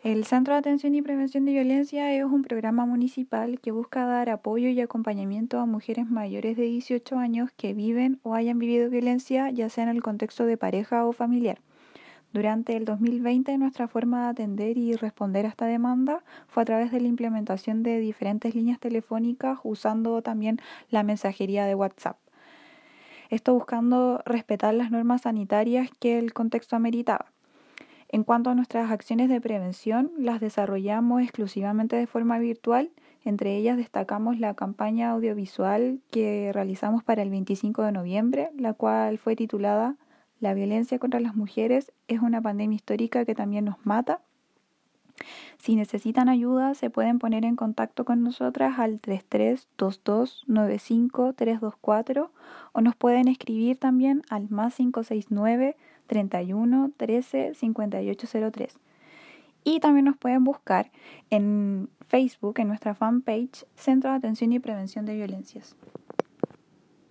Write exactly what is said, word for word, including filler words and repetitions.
El Centro de Atención y Prevención de Violencia es un programa municipal que busca dar apoyo y acompañamiento a mujeres mayores de dieciocho años que viven o hayan vivido violencia, ya sea en el contexto de pareja o familiar. Durante el dos mil veinte, nuestra forma de atender y responder a esta demanda fue a través de la implementación de diferentes líneas telefónicas, usando también la mensajería de WhatsApp. Esto buscando respetar las normas sanitarias que el contexto ameritaba. En cuanto a nuestras acciones de prevención, las desarrollamos exclusivamente de forma virtual. Entre ellas destacamos la campaña audiovisual que realizamos para el veinticinco de noviembre, la cual fue titulada "La violencia contra las mujeres es una pandemia histórica que también nos mata". Si necesitan ayuda, se pueden poner en contacto con nosotras al tres tres dos dos nueve cinco tres dos cuatro o nos pueden escribir también al más cinco seis nueve treinta y uno trece cincuenta y ocho cero tres. Y también nos pueden buscar en Facebook, en nuestra fanpage Centro de Atención y Prevención de Violencias.